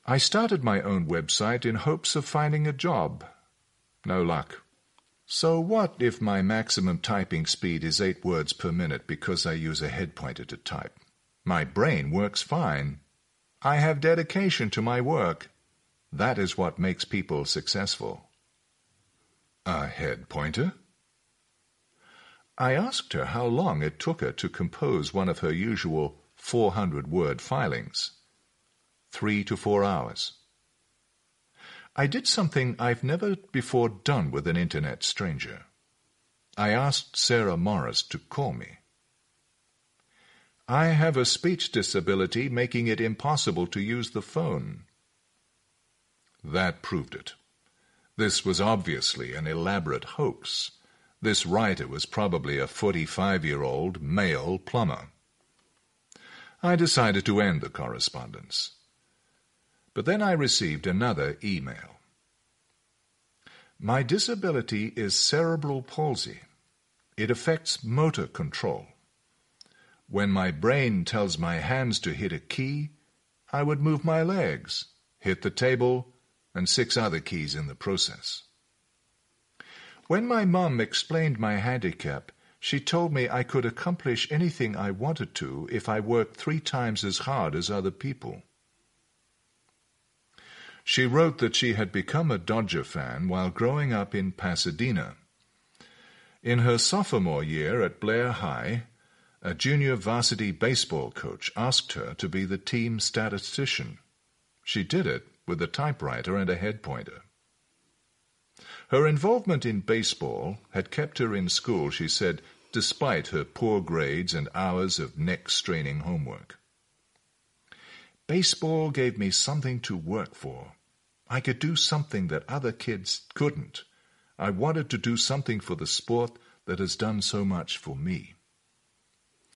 I started my own website in hopes of finding a job. No luck. So what if my maximum typing speed is 8 words per minute because I use a head pointer to type? My brain works fine. I have dedication to my work. That is what makes people successful. A head pointer? I asked her how long it took her to compose one of her usual 400-word filings. 3 to 4 hours. I did something I've never before done with an internet stranger. I asked Sarah Morris to call me. I have a speech disability making it impossible to use the phone. That proved it. This was obviously an elaborate hoax. This writer was probably a 45-year-old male plumber. I decided to end the correspondence. But then I received another email. My disability is cerebral palsy. It affects motor control. When my brain tells my hands to hit a key, I would move my legs, hit the table, and 6 other keys in the process. When my mum explained my handicap, she told me I could accomplish anything I wanted to if I worked 3 times as hard as other people. She wrote that she had become a Dodger fan while growing up in Pasadena. In her sophomore year at Blair High, a junior varsity baseball coach asked her to be the team statistician. She did it with a typewriter and a head pointer. Her involvement in baseball had kept her in school, she said, despite her poor grades and hours of neck-straining homework. Baseball gave me something to work for. I could do something that other kids couldn't. I wanted to do something for the sport that has done so much for me.